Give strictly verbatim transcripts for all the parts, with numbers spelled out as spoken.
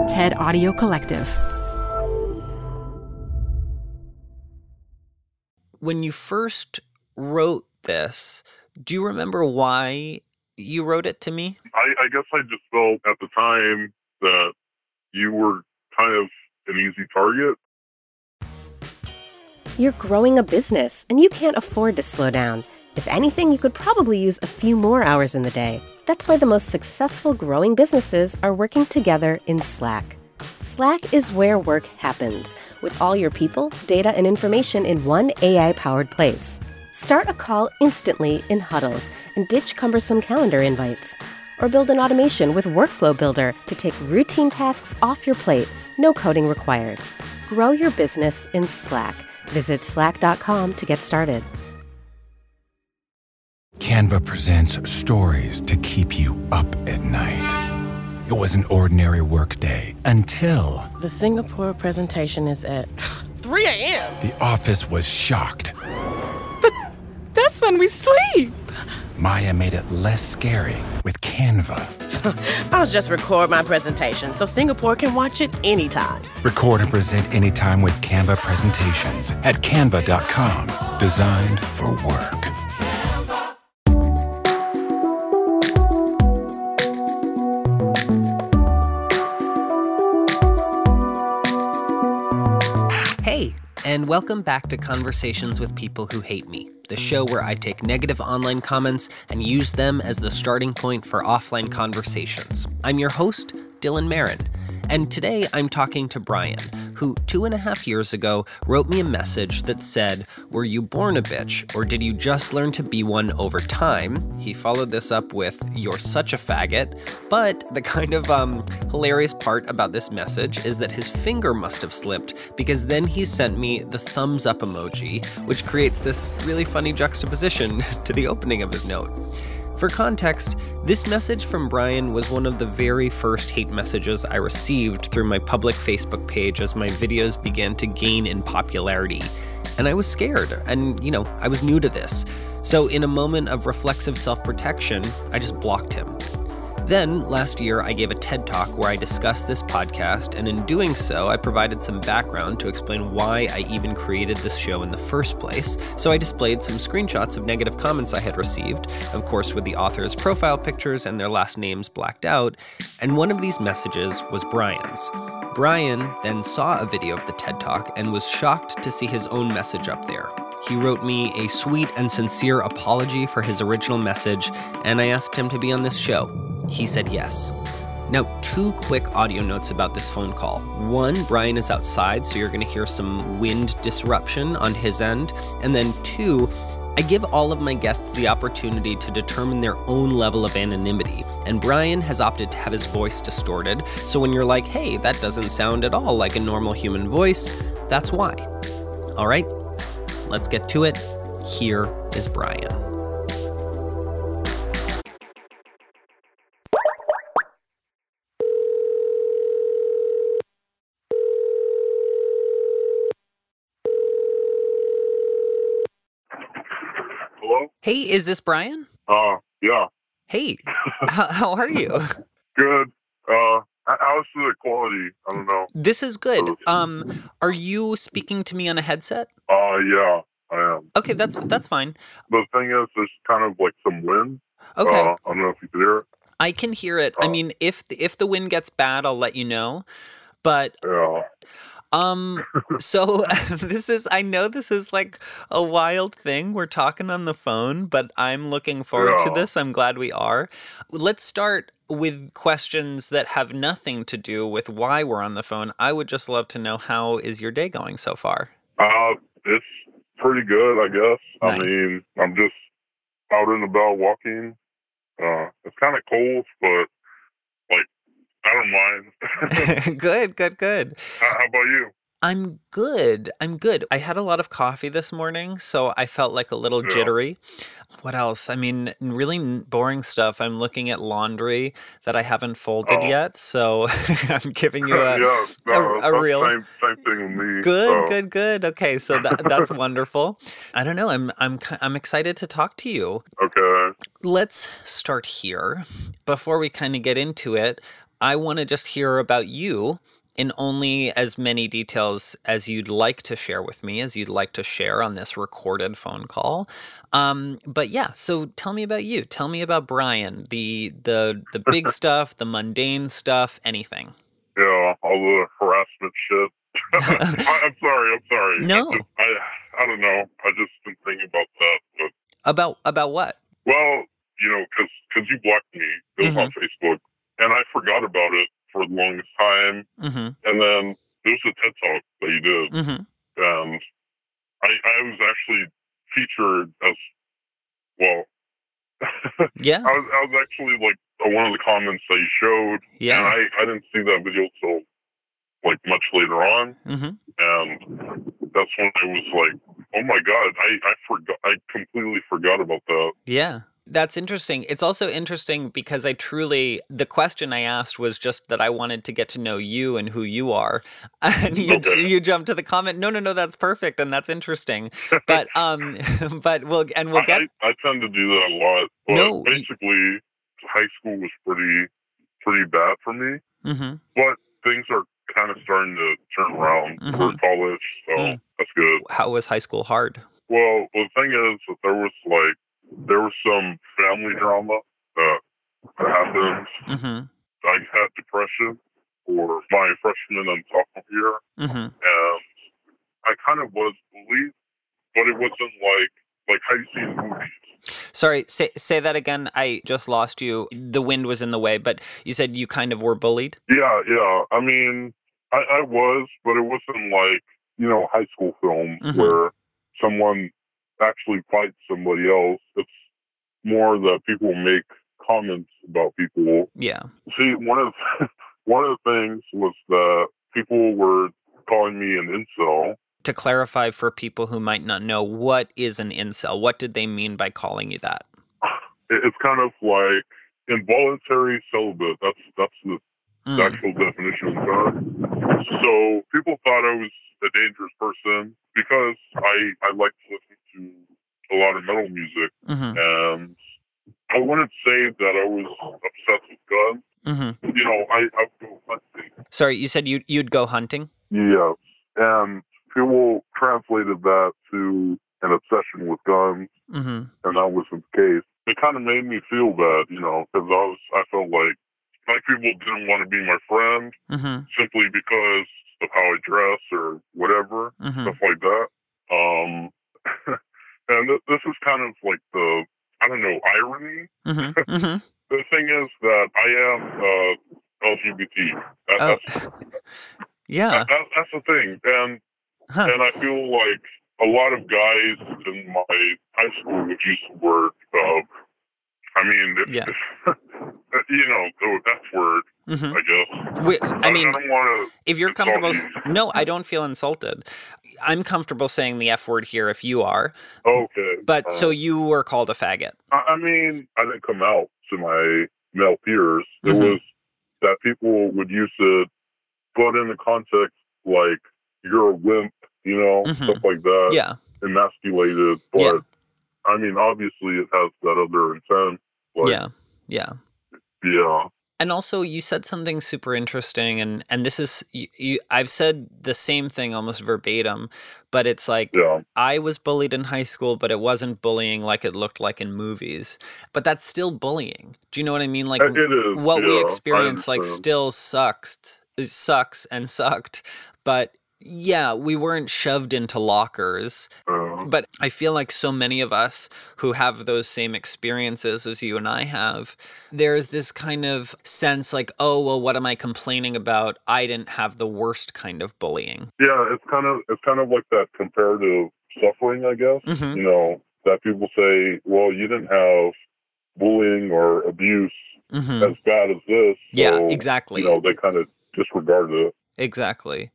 TED Audio Collective. When you first wrote this, do you remember why you wrote it to me? I, I guess I just felt at the time that you were kind of an easy target. You're growing a business, and you can't afford to slow down. If anything, you could probably use a few more hours in the day. That's why the most successful growing businesses are working together in Slack. Slack is where work happens, with all your people, data, and information in one A I-powered place. Start a call instantly in huddles and ditch cumbersome calendar invites. Or build an automation with Workflow Builder to take routine tasks off your plate, no coding required. Grow your business in Slack. Visit slack dot com to get started. Canva presents stories to keep you up at night. It was an ordinary workday until... The Singapore presentation is at three a.m. The office was shocked. But that's when we sleep. Maya made it less scary with Canva. I'll just record my presentation so Singapore can watch it anytime. Record and present anytime with Canva presentations at canva dot com. Designed for work. Hey, and welcome back to Conversations with People Who Hate Me, the show where I take negative online comments and use them as the starting point for offline conversations. I'm your host, Dylan Marin, and today I'm talking to Brian, who two and a half years ago wrote me a message that said, "Were you born a bitch, or did you just learn to be one over time?" He followed this up with, "You're such a faggot," but the kind of um, hilarious part about this message is that his finger must have slipped, because then he sent me the thumbs up emoji, which creates this really funny juxtaposition to the opening of his note. For context, this message from Brian was one of the very first hate messages I received through my public Facebook page as my videos began to gain in popularity. And I was scared, and, you know, I was new to this. So in a moment of reflexive self-protection, I just blocked him. Then, last year, I gave a TED Talk where I discussed this podcast, and in doing so, I provided some background to explain why I even created this show in the first place. So I displayed some screenshots of negative comments I had received, of course with the author's profile pictures and their last names blacked out, and one of these messages was Brian's. Brian then saw a video of the TED Talk and was shocked to see his own message up there. He wrote me a sweet and sincere apology for his original message, and I asked him to be on this show. He said yes. Now, two quick audio notes about this phone call. One, Brian is outside, so you're going to hear some wind disruption on his end. And then two, I give all of my guests the opportunity to determine their own level of anonymity. And Brian has opted to have his voice distorted. So when you're like, hey, that doesn't sound at all like a normal human voice, that's why. All right, let's get to it. Here is Brian. Hello? Hey, is this Brian? Uh, yeah. Hey, how, how are you? Good. Uh, how's the quality? I don't know. This is good. Um, are you speaking to me on a headset? Uh, yeah, I am. Okay, that's that's fine. The thing is, there's kind of like some wind. Okay. Uh, I don't know if you can hear it. I can hear it. I Uh, mean, if the, if the wind gets bad, I'll let you know. But Yeah. um, so this is, I know this is like a wild thing. We're talking on the phone, but I'm looking forward to Yeah. this. I'm glad we are. Let's start with questions that have nothing to do with why we're on the phone. I would just love to know, how is your day going so far? Uh, it's pretty good, I guess. I Nice. mean, I'm just out and about walking. Uh, it's kind of cold, but like, I don't mind. Good, good, good. How how about you? I'm good. I'm good. I had a lot of coffee this morning, so I felt like a little Yeah. jittery. What else? I mean, really n- boring stuff. I'm looking at laundry that I haven't folded Oh. yet, so I'm giving you a yeah, a, no, a that's real same same thing with me. good, so. good, good. Okay, so that that's wonderful. I don't know. I'm I'm ki- I'm excited to talk to you. Okay. Let's start here. Before we kind of get into it, I want to just hear about you in only as many details as you'd like to share with me, as you'd like to share on this recorded phone call. Um, but yeah, so tell me about you. Tell me about Brian, the the the big stuff, the mundane stuff, anything. Yeah, all the harassment shit. I, I'm sorry, I'm sorry. No. I, just, I, I don't know. I just been thinking about that. But, about about what? well, you know, because cause you blocked me. It was Mm-hmm. on Facebook. And I forgot about it for the longest time. Mm-hmm. And then there was a TED Talk that you did. Mm-hmm. And I, I was actually featured as, well, Yeah. I was, I was actually like one of the comments that you showed. Yeah. And I, I didn't see that video till like much later on. Mm-hmm. And that's when I was like, oh my God, I, I forgot, I completely forgot about that. Yeah. That's interesting. It's also interesting because I truly, the question I asked was just that I wanted to get to know you and who you are. And you, Okay. you jumped to the comment, no, no, no, that's perfect. And that's interesting. But, um, but we'll, and we'll get. I, I tend to do that a lot. But No. basically, high school was pretty, pretty bad for me. Mm-hmm. But things are kind of starting to turn around Mhm. for college. So Mm. that's good. How was high school hard? Well, the thing is that there was like, there was some family drama that, that happened. Mm-hmm. I had depression for my freshman and sophomore year, Mm-hmm. and I kind of was bullied, but it wasn't like like how you see in movies. Sorry, say say that again. I just lost you. The wind was in the way, but you said you kind of were bullied? Yeah, yeah. I mean, I, I was, but it wasn't like, you know, high school films Mhm. where someone actually fights somebody else. It's more that people make comments about people. Yeah. See, one of one of the things was that people were calling me an incel. To clarify for people who might not know, what is an incel? What did they mean by calling you that? It- It's kind of like involuntary celibate. That's that's the, the Mm. actual definition of that. So people thought I was a dangerous person because I I like to listen to a lot of metal music, Mm-hmm. and I wouldn't say that I was obsessed with guns. Mm-hmm. You know, I I would go hunting. Sorry, you said you you'd go hunting? Yes, and people translated that to an obsession with guns, Mm-hmm. and that wasn't the case. It kind of made me feel bad, you know, because I was I felt like like people didn't want to be my friend Mm-hmm. simply because of how I dress or whatever, Mm-hmm. stuff like that. Um, and th- this is kind of like the I don't know irony. Mm-hmm. Mm-hmm. The thing is that I am uh, L G B T. That, Oh. that's, Yeah. that, that, that's the thing, and Huh. and I feel like a lot of guys in my high school would use the word. Uh, I mean, if, Yeah. if, you know, the F word. Mm-hmm. I guess. We, I mean, I don't want to. if you're insult comfortable, you. no, I don't feel insulted. I'm comfortable saying the F word here if you are. Okay. But uh, so you were called a faggot. I, I mean, I didn't come out to my male peers. It Mhm. was that people would use it, but in the context like you're a wimp, you know, Mhm. stuff like that, Yeah. emasculated. But Yeah. I mean, obviously, it has that other intent. Like, Yeah. Yeah. yeah. And also, you said something super interesting, and and this is you, you. I've said the same thing almost verbatim, but it's like Yeah. I was bullied in high school, but it wasn't bullying like it looked like in movies. But that's still bullying. Do you know what I mean? Like It is. what yeah, we I experience, like understand. still sucks, it sucks and sucked. But yeah, we weren't shoved into lockers. Uh, But I feel like so many of us who have those same experiences as you and I have, there's this kind of sense like, oh, well, what am I complaining about? I didn't have the worst kind of bullying. yeah, it's kind of it's kind of like that comparative suffering, I guess. Mhm. You know, that people say, well, you didn't have bullying or abuse Hmm. as bad as this. Yeah, so, exactly. You know, they kind of disregard it. Exactly.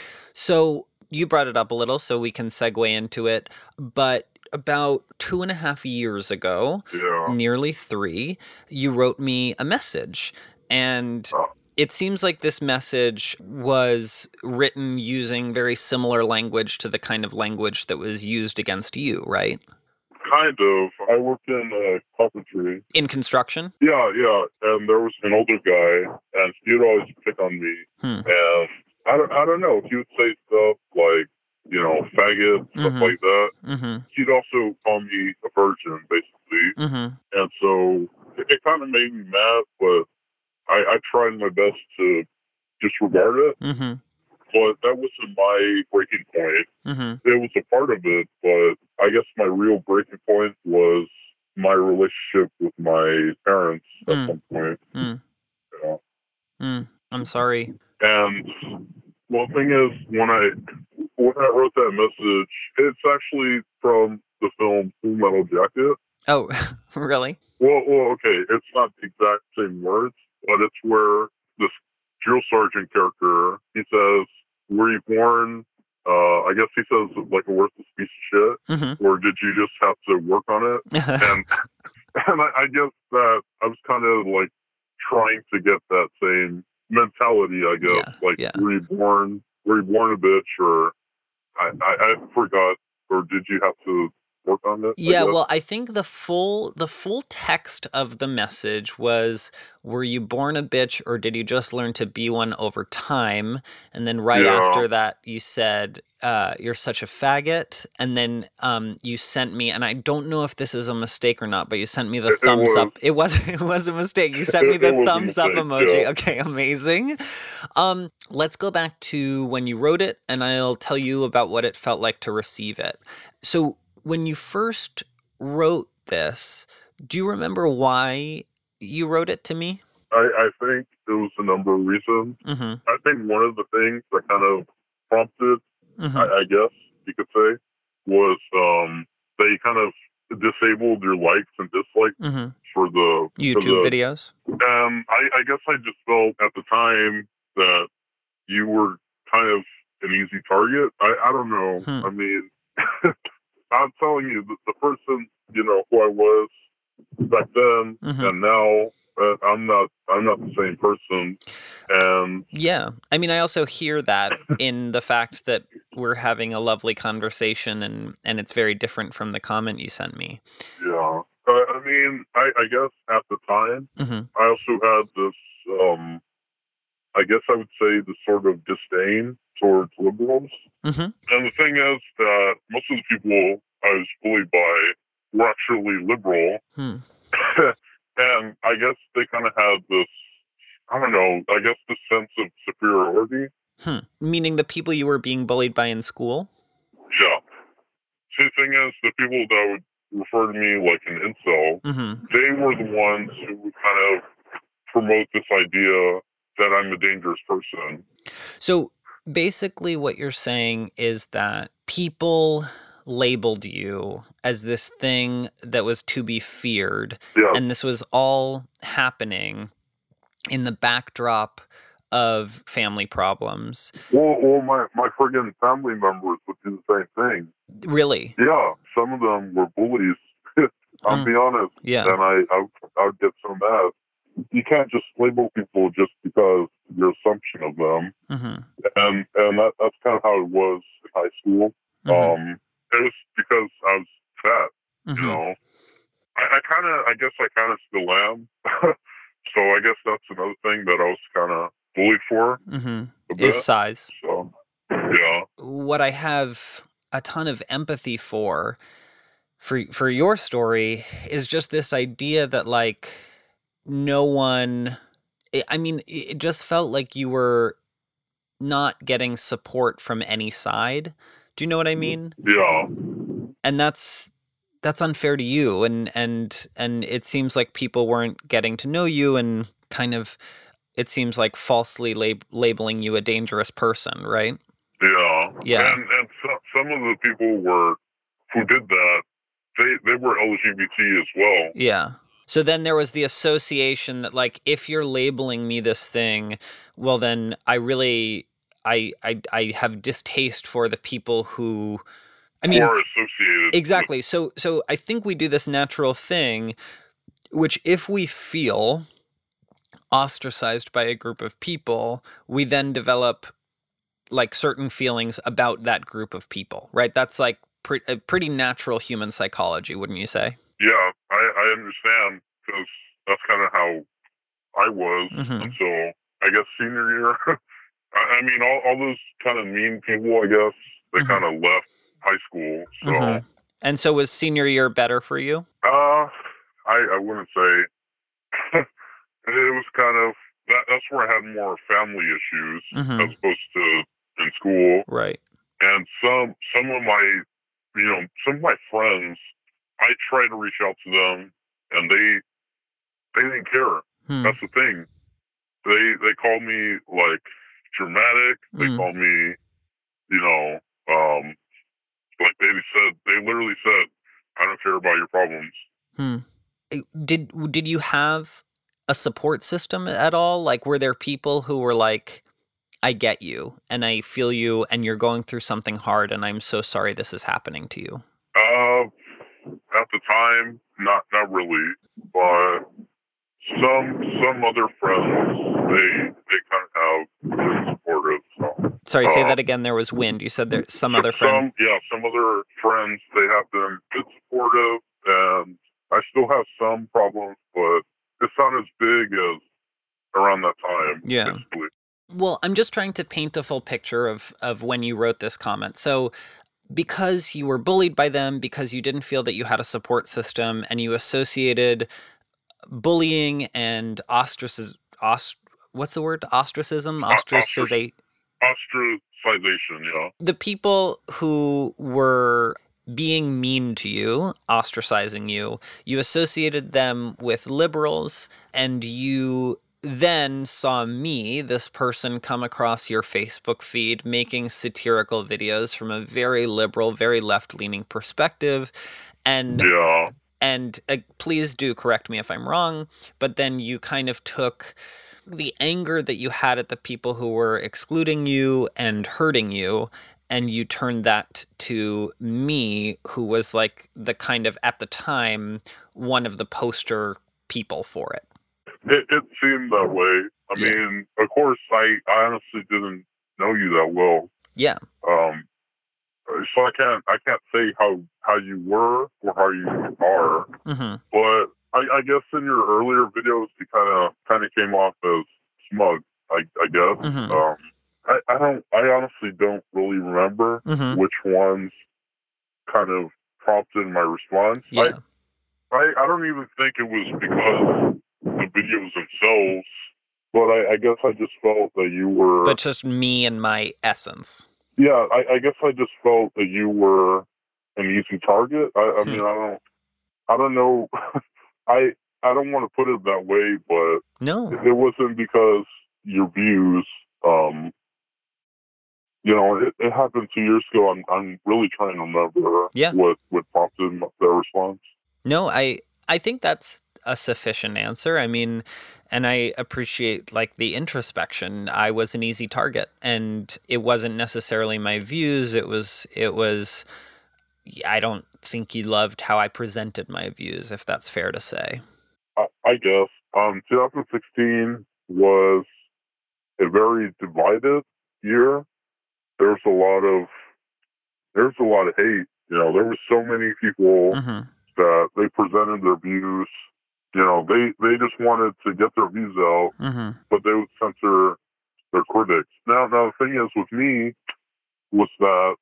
So you brought it up a little, so we can segue into it. But about two and a half years ago, Yeah. nearly three, you wrote me a message. And Oh. it seems like this message was written using very similar language to the kind of language that was used against you, right? Kind of. I worked in uh, carpentry. In construction? Yeah, yeah. And there was an older guy, and he'd always pick on me. Hmm. And I don't, I don't know. He would say stuff like, you know, faggot, stuff Mhm. like that. Mm-hmm. He'd also call me a virgin, basically. Mm-hmm. And so it, it kind of made me mad, but I, I tried my best to disregard it. Mm-hmm. But that wasn't my breaking point. Mm-hmm. It was a part of it, but I guess my real breaking point was my relationship with my parents at Mm. some point. Mm. Yeah. Mm. I'm sorry. And well, the thing is, when I when I wrote that message, it's actually from the film Full Metal Jacket. Oh, really? Well, well, okay, it's not the exact same words, but it's where this drill sergeant character, he says, "Were you born?" Uh, I guess he says like a worthless piece of shit, Mm-hmm. or did you just have to work on it? And and I, I guess that I was kind of like trying to get that same mentality. I guess Yeah, like, yeah. were you born? Were you born a bitch? Or I, I, I forgot. Or did you have to work on it? I Yeah, guess? well, I think the full the full text of the message was, were you born a bitch or did you just learn to be one over time? And then right Yeah. after that you said, uh, you're such a faggot. And then um, you sent me, and I don't know if this is a mistake or not, but you sent me the It- it thumbs was. up. It was it was a mistake. You sent me It- the it was a thumbs up mistake, emoji. yeah. Okay, amazing. Um, let's go back to when you wrote it, and I'll tell you about what it felt like to receive it. So when you first wrote this, do you remember why you wrote it to me? I, I think there was a number of reasons. Mm-hmm. I think one of the things that kind of prompted, Mm-hmm. I, I guess you could say, was um, they kind of disabled your likes and dislikes Mm-hmm. for the for YouTube the, videos. Um, I, I guess I just felt at the time that you were kind of an easy target. I, I don't know. Hmm. I mean, I'm telling you, the, the person, you know, who I was back then Mhm. and now, uh, I'm not. I'm not the same person. And Yeah. I mean, I also hear that in the fact that we're having a lovely conversation, and, and it's very different from the comment you sent me. yeah, uh, I mean, I, I guess at the time, Mm-hmm. I also had this. Um, I guess I would say this sort of disdain towards liberals. Mm-hmm. And the thing is that most of the people I was bullied by were actually liberal. Hmm. And I guess they kind of had this, I don't know, I guess this sense of superiority. Hmm. Meaning the people you were being bullied by in school? Yeah. See, the thing is, the people that would refer to me like an incel, Mm-hmm. they were the ones who would kind of promote this idea that I'm a dangerous person. So basically what you're saying is that people labeled you as this thing that was to be feared, Yeah. and this was all happening in the backdrop of family problems. Well, well my, my friggin' family members would do the same thing. Really? Yeah, some of them were bullies. I'll Mm. be honest. Yeah. And I, I, would- I would get so mad. You can't just label people just because your assumption of them. Mm-hmm. And and that, that's kind of how it was in high school. Mm-hmm. Um, it was because I was fat, Mm-hmm. you know. I, I kind of, I guess I kind of still am. So I guess that's another thing that I was kind of bullied for Mm-hmm. a bit. Is size. So, yeah. What I have a ton of empathy for, for for your story, is just this idea that like no one. I I mean, it just felt like you were not getting support from any side. Do you know what I mean? Yeah. And that's that's unfair to you, and and and it seems like people weren't getting to know you, and kind of it seems like falsely lab- labeling you a dangerous person, right? Yeah. Yeah. And, and so, some of the people were, who did that, they, they were L G B T as well. Yeah. So then there was the association that like, if you're labeling me this thing, well then I really, I, I, I have distaste for the people who, I mean, Who are associated. exactly. So, so I think we do this natural thing, which if we feel ostracized by a group of people, we then develop like certain feelings about that group of people, right? That's like pre- a pretty natural human psychology, wouldn't you say? Yeah, I, I understand, because that's kind of how I was Mm-hmm. until, I guess, senior year. I, I mean, all, all those kind of mean people, I guess, they Mm-hmm. kind of left high school. So, Mm-hmm. And so was senior year better for you? uh, I, I wouldn't say. It was kind of, that, that's where I had more family issues Mm-hmm. as opposed to in school. Right. And some some of my, you know, some of my friends, I tried to reach out to them, and they they didn't care. Hmm. That's the thing. They they called me like dramatic. They Mm. called me, you know, um, like they said, they literally said, "I don't care about your problems." Hmm. Did did you have a support system at all? Like, were there people who were like, I get you, and I feel you, and you're going through something hard, and I'm so sorry this is happening to you? Uh, at the time, not not really, but some some other friends, they they kind of have been supportive. So. Sorry, say uh, that again. There was wind. You said there's some some, other friend. yeah, some other friends, they have been good supportive, and I still have some problems, but it's not as big as around that time. Yeah. Basically. Well, I'm just trying to paint a full picture of, of when you wrote this comment. So because you were bullied by them, because you didn't feel that you had a support system, and you associated bullying and ostracism, ost- what's the word? Ostracism? Ostracization. Ostracization, yeah. The people who were being mean to you, ostracizing you, you associated them with liberals, and you then saw me, this person, come across your Facebook feed making satirical videos from a very liberal, very left-leaning perspective. And Yeah. and uh, please do correct me if I'm wrong, but then you kind of took the anger that you had at the people who were excluding you and hurting you, and you turned that to me, who was like the kind of, at the time, one of the poster people for it. It, it seemed that way. I Yeah. mean, of course, I, I honestly didn't know you that well. Yeah. Um, so I can't I can't say how, how you were or how you are. Mm-hmm. But I, I guess in your earlier videos, you kind of kind of came off as smug. I, I guess. Mm-hmm. Um, I, I don't. I honestly don't really remember Mm-hmm. which ones kind of prompted my response. Yeah. I, I I don't even think it was because the videos themselves, but I, I guess I just felt that you were. But just me and my essence. Yeah, I, I guess I just felt that you were an easy target. I, I Hmm. mean, I don't. I don't know. I I don't want to put it that way, but No. it wasn't because your views. Um, you know, it, it happened two years ago. I'm I'm really trying to remember Yeah. what what prompted their response. No, I I think that's a sufficient answer. I mean, and I appreciate like the introspection. I was an easy target, and it wasn't necessarily my views. It was it was I don't think you loved how I presented my views, if that's fair to say. I, I guess um, twenty sixteen was a very divided year. There's a lot of there's a lot of hate. You know, there were so many people Mm-hmm. that they presented their views. You know, they they just wanted to get their views out, Mm-hmm. but they would censor their critics. Now, now the thing is with me was that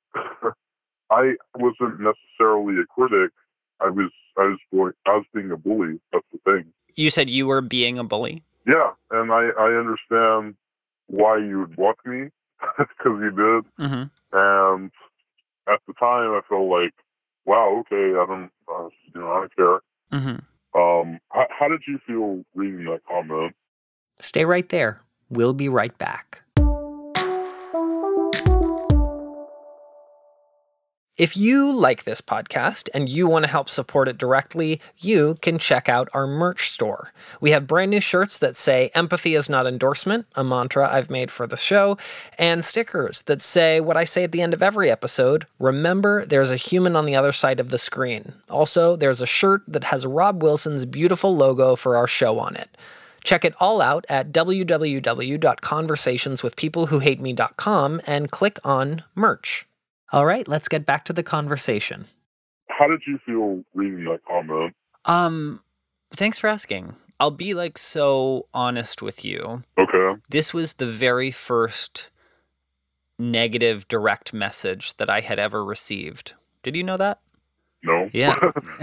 I wasn't necessarily a critic. I was I was boy, I was being a bully. That's the thing. You said you were being a bully? Yeah, and I I understand why you would block me because you did. Mm-hmm. And at the time, I felt like, wow, okay, I don't, uh, you know, I don't care. Mm-hmm. Um, how, how did you feel reading that comment? Stay right there. We'll be right back. If you like this podcast and you want to help support it directly, you can check out our merch store. We have brand new shirts that say "Empathy is not endorsement," a mantra I've made for the show, and stickers that say what I say at the end of every episode: remember, there's a human on the other side of the screen. Also, there's a shirt that has Rob Wilson's beautiful logo for our show on it. Check it all out at w w w dot conversations with people who hate me dot com and click on merch. All right, let's get back to the conversation. How did you feel reading that comment? Um, thanks for asking. I'll be like so honest with you. Okay. This was the very first negative direct message that I had ever received. Did you know that? No. Yeah.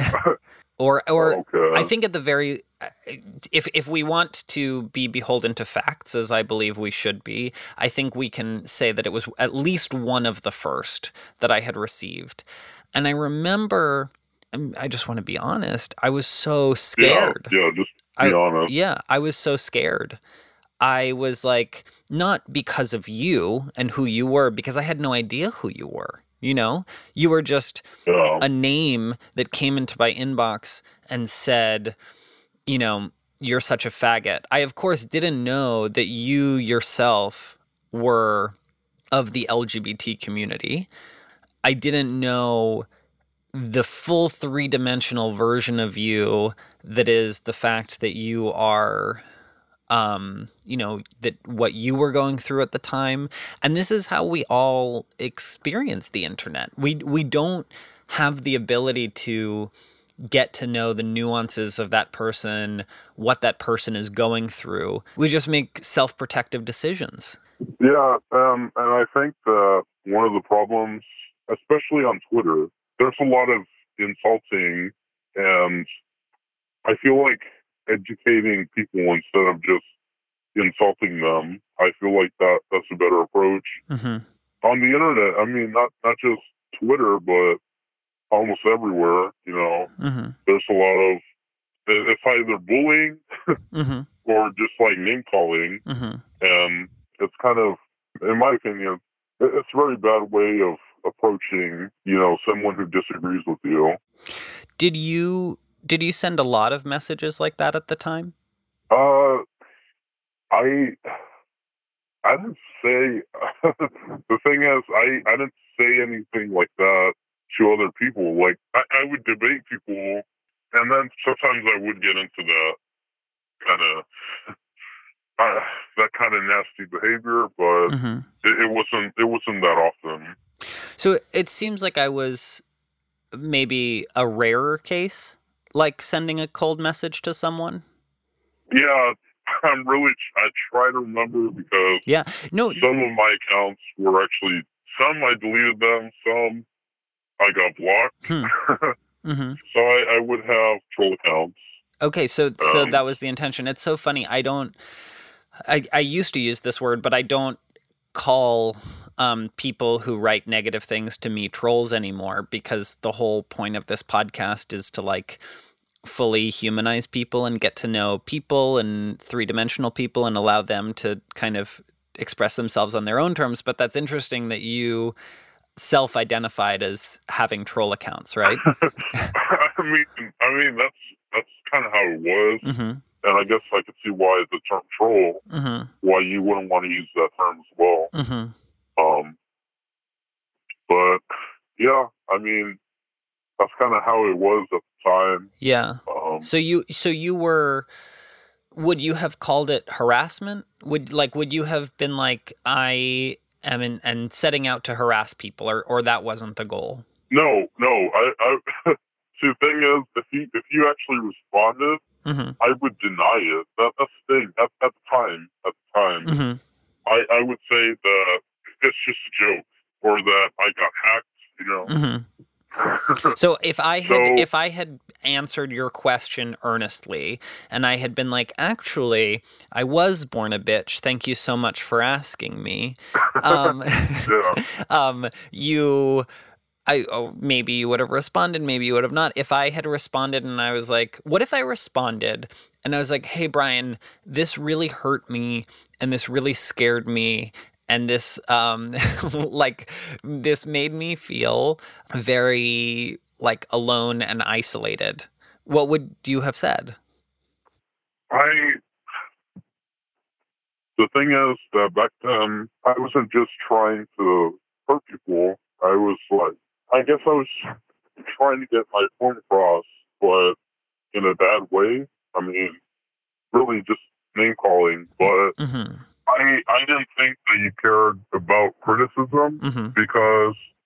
or or okay. I think at the very if if we want to be beholden to facts, as I believe we should be, I think we can say that it was at least one of the first that I had received. And I remember, I just want to be honest, I was so scared. Yeah, yeah just be I, honest. Yeah, I was so scared. I was like, not because of you and who you were, because I had no idea who you were. You know, you were just yeah. a name that came into my inbox and said, you know, you're such a faggot. I, of course, didn't know that you yourself were of the L G B T community. I didn't know the full three-dimensional version of you that is the fact that you are... Um, you know, that what you were going through at the time. And this is how we all experience the internet. We we don't have the ability to get to know the nuances of that person, what that person is going through. We just make self-protective decisions. Yeah, um, and I think that one of the problems, especially on Twitter, there's a lot of insulting, and I feel like educating people instead of just insulting them. I feel like that that's a better approach. Mm-hmm. On the internet, I mean, not not just Twitter, but almost everywhere, you know, mm-hmm. there's a lot of, it's either bullying mm-hmm. or just like name calling. Mm-hmm. And it's kind of, in my opinion, it's a very bad way of approaching, you know, someone who disagrees with you. Did you Did you send a lot of messages like that at the time? Uh, I I didn't say. The thing is, I I didn't say anything like that to other people. Like I, I would debate people, and then sometimes I would get into that kind of uh, that kind of nasty behavior, but mm-hmm. it, it wasn't it wasn't that often. So it seems like I was maybe a rarer case. Like sending a cold message to someone? Yeah, I'm really, I try to remember because yeah. no. some of my accounts were actually, some I deleted them, some I got blocked. Hmm. mm-hmm. So I, I would have troll accounts. Okay, so so um, that was the intention. It's so funny. I don't, I, I used to use this word, but I don't call um, people who write negative things to me trolls anymore, because the whole point of this podcast is to like fully humanize people and get to know people and three-dimensional people and allow them to kind of express themselves on their own terms. But that's interesting that you self-identified as having troll accounts, right? I mean, I mean that's that's kind of how it was. Mm-hmm. And I guess I could see why the term troll, mm-hmm. why you wouldn't want to use that term as well. Mm-hmm. Um, but yeah, I mean, that's kind of how it was at the time. Yeah. Um, so you, so you were, would you have called it harassment? Would like, would you have been like, I am in, and setting out to harass people, or, or that wasn't the goal? No, no. I, I see, the thing is, if you, if you actually responded, mm-hmm. I would deny it. That, that's the thing. At, at the time, at the time, mm-hmm. I, I would say that it's just a joke, or that I got hacked, you know. Mm-hmm. So if I had so, if I had answered your question earnestly, and I had been like, actually, I was born a bitch, thank you so much for asking me. Um, yeah. um, you, I oh, maybe you would have responded, maybe you would have not. If I had responded and I was like, what if I responded and I was like, hey, Brian, this really hurt me and this really scared me. And this, um, like, this made me feel very, like, alone and isolated. What would you have said? I, the thing is that back then, I wasn't just trying to hurt people. I was like, I guess I was trying to get my point across, but in a bad way. I mean, really just name calling, but... Mm-hmm. I, I didn't think that you cared about criticism mm-hmm. because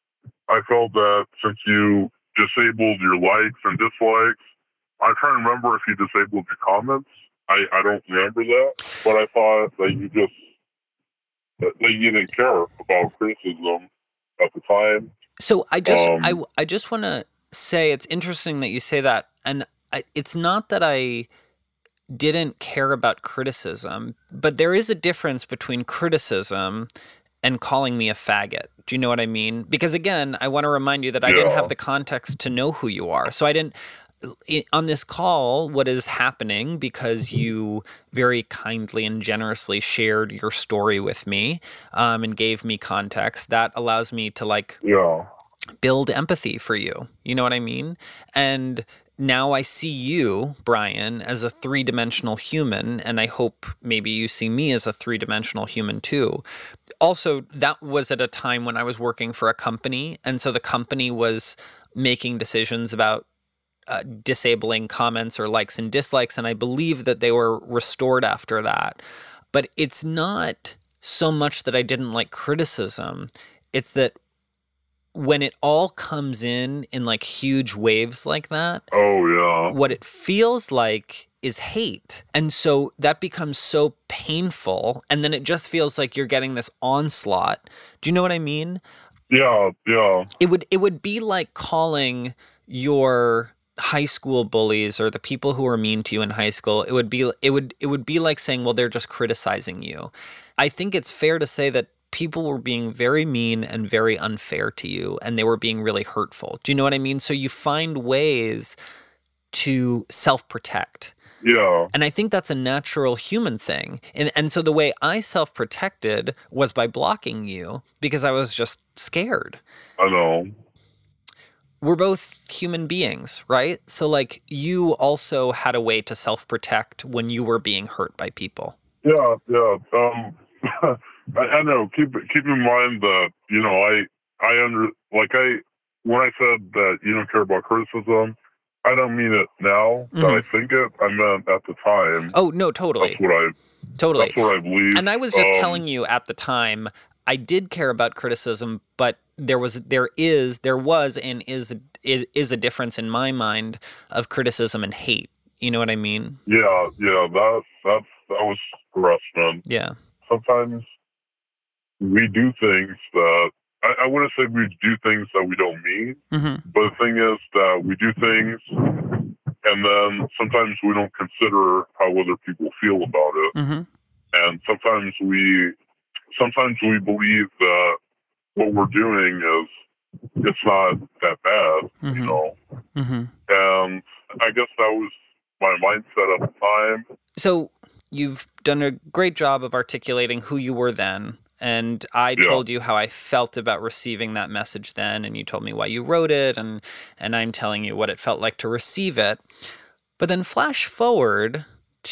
I felt that since you disabled your likes and dislikes, I'm trying to remember if you disabled your comments. I, I don't remember that, but I thought that you just, that, that you didn't care about criticism at the time. So I just, Um, I, I just want to say it's interesting that you say that. And I, it's not that I didn't care about criticism, but there is a difference between criticism and calling me a faggot. Do you know what I mean? Because again, I want to remind you that I didn't Yeah. have the context to know who you are. So I didn't, i- on this call, what is happening, because you very kindly and generously shared your story with me um, and gave me context, that allows me to like Yeah. build empathy for you. You know what I mean? And now I see you, Brian, as a three-dimensional human, and I hope maybe you see me as a three-dimensional human too. Also, that was at a time when I was working for a company, and so the company was making decisions about uh, disabling comments or likes and dislikes, and I believe that they were restored after that. But it's not so much that I didn't like criticism, it's that when it all comes in in like huge waves like that, Oh, yeah. what it feels like is hate. And so that becomes so painful. And then it just feels like you're getting this onslaught. Do you know what I mean? Yeah, yeah. It would it would be like calling your high school bullies or the people who were mean to you in high school. It would be it would it would be like saying, well, they're just criticizing you. I think it's fair to say that people were being very mean and very unfair to you, and they were being really hurtful. Do you know what I mean? So you find ways to self-protect. Yeah. And I think that's a natural human thing. And and so the way I self-protected was by blocking you because I was just scared. I know. We're both human beings, right? So like you also had a way to self-protect when you were being hurt by people. Yeah, yeah. Um, I, I know. Keep keep in mind that, you know, I I under like I when I said that you don't care about criticism, I don't mean it now that I think it. I meant at the time. Oh no, totally, That's what I totally. that's what I believe. And I was just Um, telling you at the time, I did care about criticism, but there was, there is, there was, and is is, is a difference in my mind of criticism and hate. You know what I mean? Yeah, yeah. That's that's that was harassment. Yeah. Sometimes we do things that I, I wouldn't say we do things that we don't mean, Mm-hmm. but the thing is that we do things, and then sometimes we don't consider how other people feel about it, Mm-hmm. and sometimes we sometimes we believe that what we're doing is it's not that bad, Mhm. you know. Mm-hmm. And I guess that was my mindset at the time. So you've done a great job of articulating who you were then. And I Yeah. told you how I felt about receiving that message then, and you told me why you wrote it, and and I'm telling you what it felt like to receive it. But then flash forward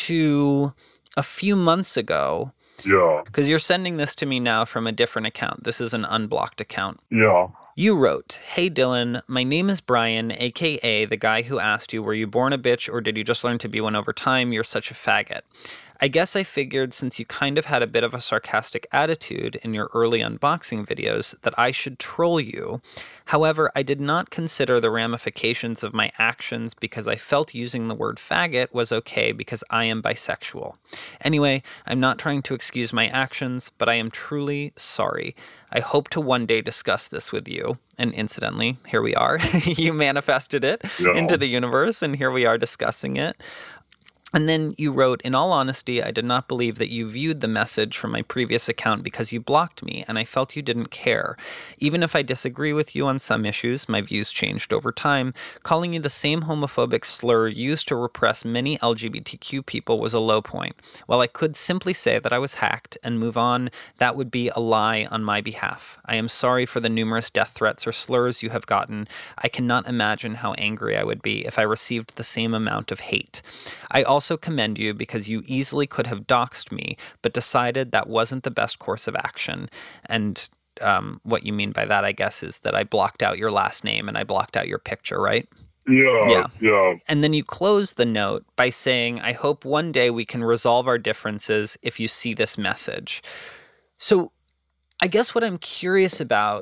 to a few months ago, Yeah, because you're sending this to me now from a different account. This is an unblocked account. yeah, You wrote, "Hey Dylan, my name is Brian, aka the guy who asked you, were you born a bitch or did you just learn to be one over time? You're such a faggot. I guess I figured since you kind of had a bit of a sarcastic attitude in your early unboxing videos that I should troll you. However, I did not consider the ramifications of my actions because I felt using the word faggot was okay because I am bisexual. Anyway, I'm not trying to excuse my actions, but I am truly sorry. I hope to one day discuss this with you." And incidentally, here we are. You manifested it Yeah. into the universe, and here we are discussing it. And then you wrote, "In all honesty, I did not believe that you viewed the message from my previous account because you blocked me, and I felt you didn't care. Even if I disagree with you on some issues, my views changed over time. Calling you the same homophobic slur used to repress many L G B T Q people was a low point. While I could simply say that I was hacked and move on, that would be a lie on my behalf. I am sorry for the numerous death threats or slurs you have gotten. I cannot imagine how angry I would be if I received the same amount of hate. I also commend you because you easily could have doxed me, but decided that wasn't the best course of action." And um, what you mean by that, I guess, is that I blocked out your last name and I blocked out your picture, right? yeah, Yeah. yeah. And then you close the note by saying, "I hope one day we can resolve our differences if you see this message." So I guess what I'm curious about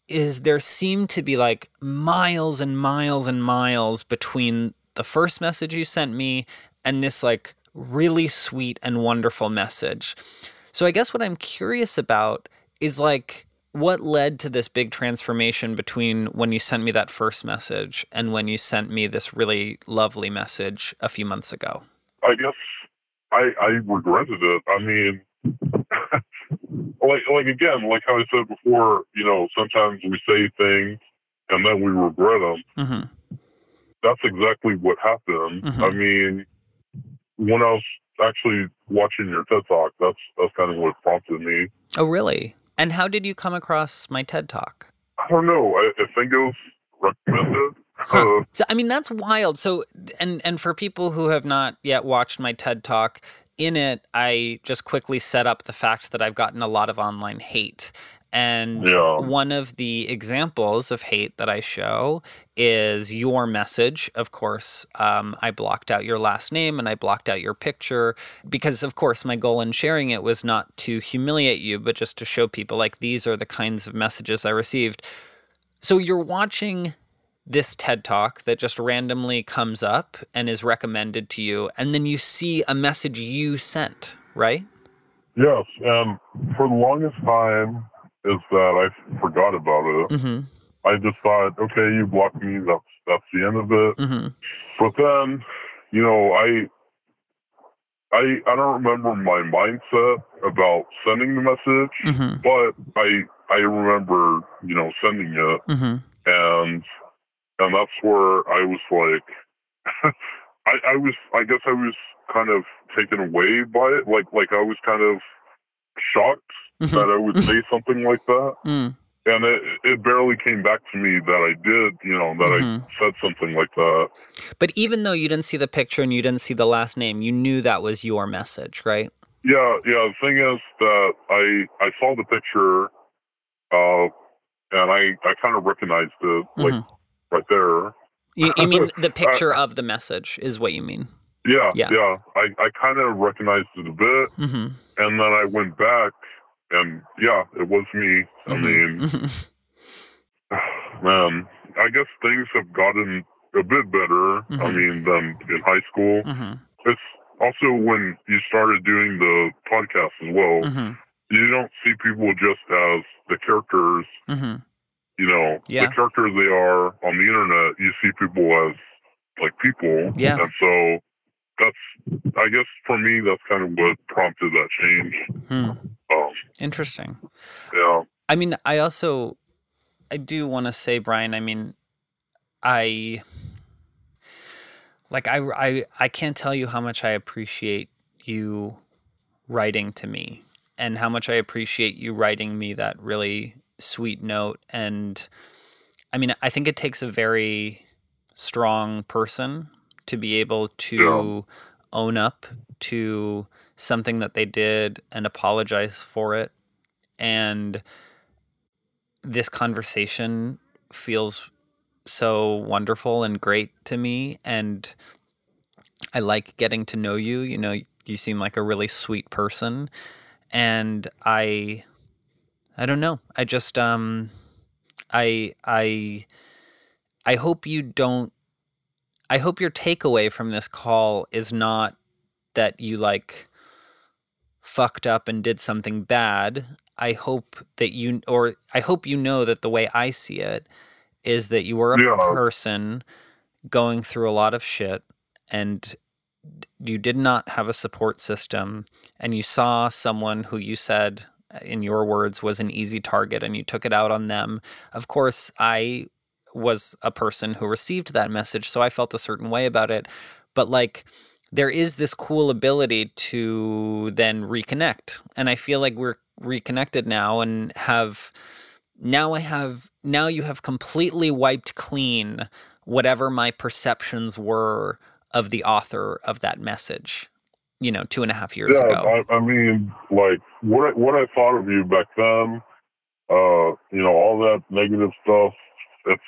is there seemed to be like miles and miles and miles between the first message you sent me and this like really sweet and wonderful message. So I guess what I'm curious about is like what led to this big transformation between when you sent me that first message and when you sent me this really lovely message a few months ago. I guess I, I regretted it. I mean, like, like again, like how I said before, you know, sometimes we say things and then we regret them. Mm-hmm. That's exactly what happened. Mm-hmm. I mean, when I was actually watching your TED Talk, that's that's kind of what prompted me. Oh, really? And how did you come across my TED Talk? I don't know. I, I think it was recommended. Huh. Uh, So, I mean, that's wild. So, and and for people who have not yet watched my TED Talk, in it, I just quickly set up the fact that I've gotten a lot of online hate. And Yeah. one of the examples of hate that I show is your message. Of course, um, I blocked out your last name and I blocked out your picture because, of course, my goal in sharing it was not to humiliate you, but just to show people like these are the kinds of messages I received. So you're watching this TED Talk that just randomly comes up and is recommended to you, and then you see a message you sent, right? yes, and for the longest time is that I forgot about it. Mm-hmm. I just thought, okay, you blocked me. That's that's the end of it. Mm-hmm. But then, you know, I I I don't remember my mindset about sending the message, Mm-hmm. but I I remember, you know, sending it, Mm-hmm. and and that's where I was like, I I was I guess I was kind of taken away by it, like like I was kind of shocked Mm-hmm. that I would say something like that. Mm. And it, it barely came back to me that I did, you know, that Mm-hmm. I said something like that. But even though you didn't see the picture and you didn't see the last name, you knew that was your message, right? Yeah, yeah. The thing is that I I saw the picture, uh, and I, I kind of recognized it, like, Mm-hmm. right there. You, you mean the picture of the message is what you mean? Yeah, Yeah. yeah. I, I kind of recognized it a bit, Mm-hmm. and then I went back, and yeah, it was me. I Mm-hmm. mean, Mm-hmm. man, I guess things have gotten a bit better, I Mhm. mean, than in high school. Mm-hmm. It's also when you started doing the podcast as well, Mm-hmm. you don't see people just as the characters, Mm-hmm. you know, Yeah. the characters they are on the internet. You see people as, like, people. Yeah. And so that's, I guess for me, that's kind of what prompted that change. Hmm. Um, Interesting. yeah. I mean, I also, I do want to say, Brian, I mean, I, like, I, I, I can't tell you how much I appreciate you writing to me and how much I appreciate you writing me that really sweet note. And I mean, I think it takes a very strong person to be able to own up to something that they did and apologize for it. And this conversation feels so wonderful and great to me. And I like getting to know you. You know, you seem like a really sweet person. And I, I don't know. I just, um, I, I, I hope you don't, I hope your takeaway from this call is not that you like fucked up and did something bad. I hope that you, or I hope you know that the way I see it is that you were a Yeah. person going through a lot of shit and you did not have a support system and you saw someone who you said, in your words, was an easy target and you took it out on them. Of course, I was a person who received that message, so I felt a certain way about it. But like, there is this cool ability to then reconnect. And I feel like we're reconnected now and have, now I have, now you have completely wiped clean whatever my perceptions were of the author of that message, you know, two and a half years Yeah, ago. I, I mean, like, what I, what I thought of you back then, uh, you know, all that negative stuff, it's,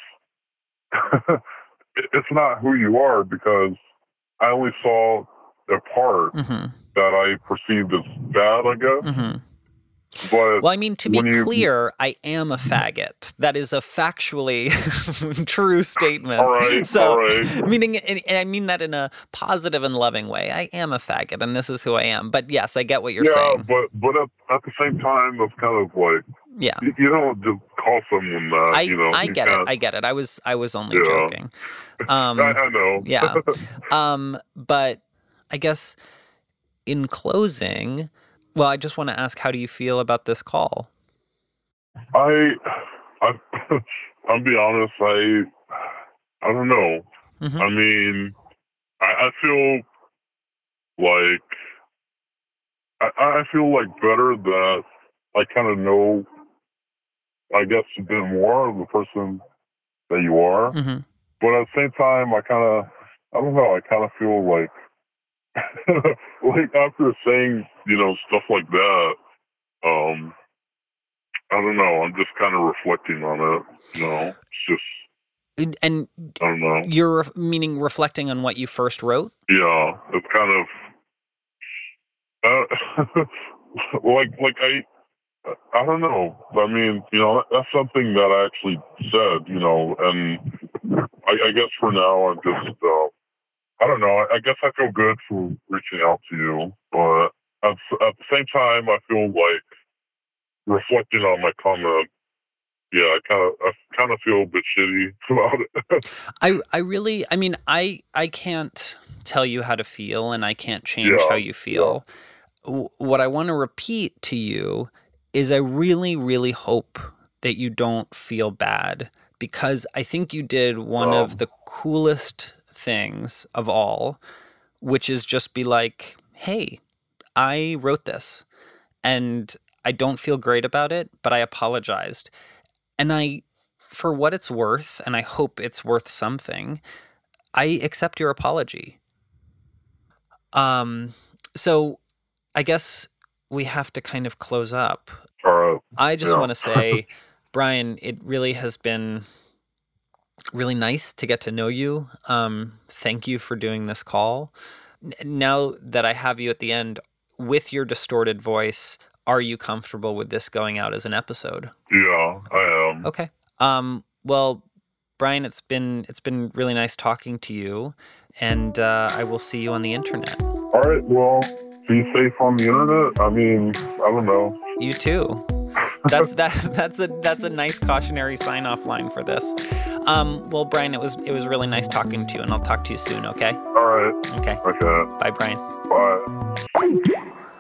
it's not who you are because I only saw a part Mm-hmm. that I perceived as bad, I guess. Mm-hmm. But well, I mean, to be you, clear, I am a faggot. That is a factually true statement. All right, so, all right. Meaning, and I mean that in a positive and loving way. I am a faggot, and this is who I am. But yes, I get what you're yeah, saying. but but at, at the same time, that's kind of like yeah, you, you don't just call someone that. I you know, I you get it. can't- I get it. I was I was only Yeah. joking. Um, I, I know. yeah. Um, but I guess in closing, well, I just want to ask, how do you feel about this call? I, I, I'll be honest. I, I don't know. Mm-hmm. I mean, I, I feel like I, I feel like better that I kind of know, I guess, a bit more of the person that you are. Mm-hmm. But at the same time, I kind of, I don't know, I kind of feel like, like after saying, you know, stuff like that, um, I don't know, I'm just kind of reflecting on it, you know, it's just, And, and I don't know. you're ref- meaning reflecting on what you first wrote? Yeah, it's kind of, uh, like, like I, I don't know. I mean, you know, that's something that I actually said, you know, and I, I guess for now I'm just, uh, I don't know. I, I guess I feel good for reaching out to you, but at, at the same time, I feel like reflecting on my comment, yeah, I kind of, I kind of feel a bit shitty about it. I, I really, I mean, I, I can't tell you how to feel, and I can't change Yeah, how you feel. W- What I want to repeat to you is I really, really hope that you don't feel bad, because I think you did one Um. of the coolest things of all, which is just be like, hey, I wrote this and I don't feel great about it, but I apologized. And I, for what it's worth, and I hope it's worth something, I accept your apology. Um, so I guess we have to kind of close up. All right. I just Yeah. want to say, Brian, it really has been really nice to get to know you. Um, thank you for doing this call. N- now that I have you at the end with your distorted voice, are you comfortable with this going out as an episode? Yeah, I am. Okay. Um, well, Brian, it's been it's been really nice talking to you, and uh, I will see you on the internet. All right, well, be safe on the internet. I mean, I don't know. You too. That's that. That's a that's a nice cautionary sign off line for this. Um, well, Brian, it was it was really nice talking to you, and I'll talk to you soon. Okay. All right. Okay. Okay. Bye, Brian. Bye.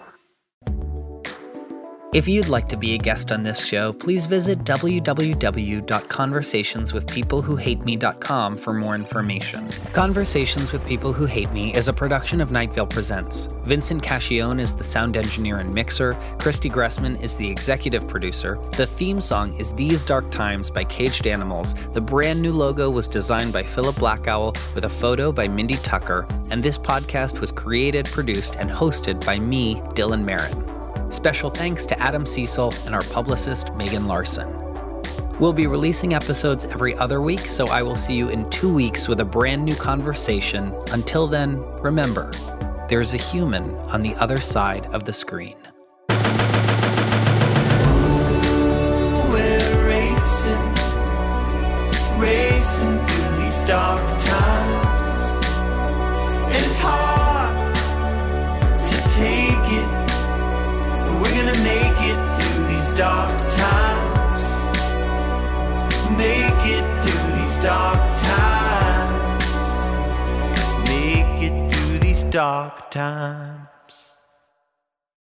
If you'd like to be a guest on this show, please visit w w w dot conversations with people who hate me dot com for more information. Conversations with People Who Hate Me is a production of Night Vale Presents. Vincent Cascione is the sound engineer and mixer. Christy Gressman is the executive producer. The theme song is These Dark Times by Caged Animals. The brand new logo was designed by Philip Blackowl with a photo by Mindy Tucker. And this podcast was created, produced, and hosted by me, Dylan Marin. Special thanks to Adam Cecil and our publicist, Megan Larson. We'll be releasing episodes every other week, so I will see you in two weeks with a brand new conversation. Until then, remember, there's a human on the other side of the screen. We're racing, racing through these dark times. And it's hard to take it. We're gonna make it through these dark times. Make it through these dark times. Make it through these dark times.